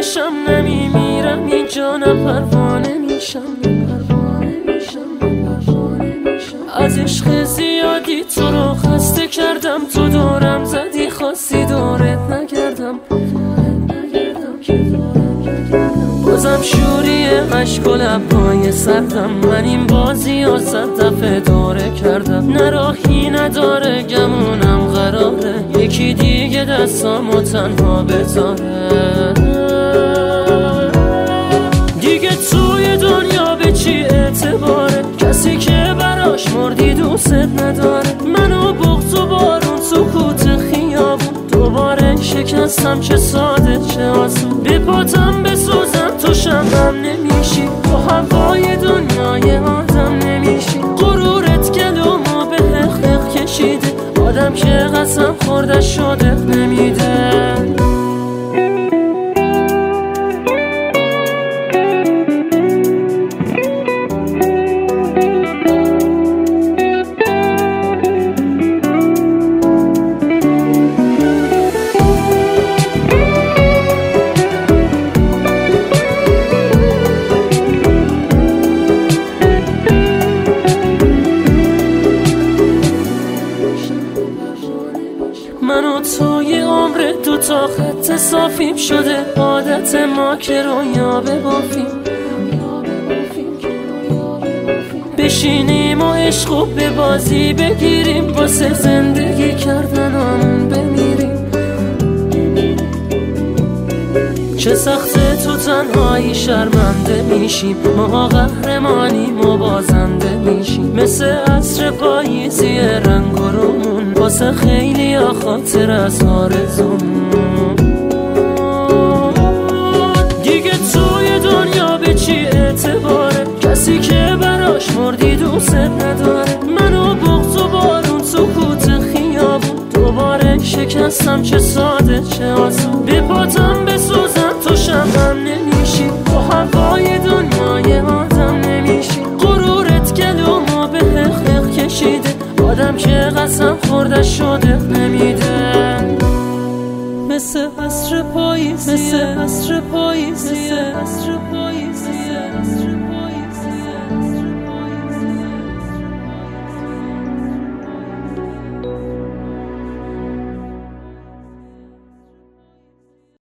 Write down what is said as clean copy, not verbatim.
بشم نمیمیرم اینجا، نه پروانه میشم. از عشق زیادی تو رو خسته کردم، تو دورم زدی خواستی دورت نگردم. بازم شوری عشق و لبهای سردم، من این بازی ها 100 دفعه دوره کردم. نه راهی نداره گمونم قراره یکی دیگه دستامو تنها بذاره. دیگه توی دنیا به چی اعتباره کسی که براش مردی دوست نداره. منو بغض و بارون سکوت خیابون دوباره شکستم، چه ساده چه آسون. به پاتم بسوزم تو شمعم نمیشی، تو هوای دنیای آدم نمیشی. غرورت گلومو به حق کشیده، آدم که قسم خورده شده نمیده. من و توی عمر دو تا خط صافیم شده، عادت ما که رویا ببافیم. بشینیم و عشقو به بازی بگیریم، واسه زندگی کردنمون بمیریم. چه سخته تو تنهایی شرمنده میشیم، ما قهرمانیم و بازنده میشیم. مثل عصر پاییزی رنگ و رومون، واسه خیلی ها خاطر از آرزومون. دیگه توی دنیا به چی اعتباره کسی که براش مردی دوست نداره. منو بغض و بارون سکوت خیابون دوباره شکستم، چه ساده چه آسون. به پاتم بسوزم تو شمعم نمیشی، تو هوای دنیای آدم نمیشی. غرورت گلومو به حق کشیده، آدم که قسم خورده شده نمیده. مثل عصر پاییزیه، مثل عصر پاییزیه.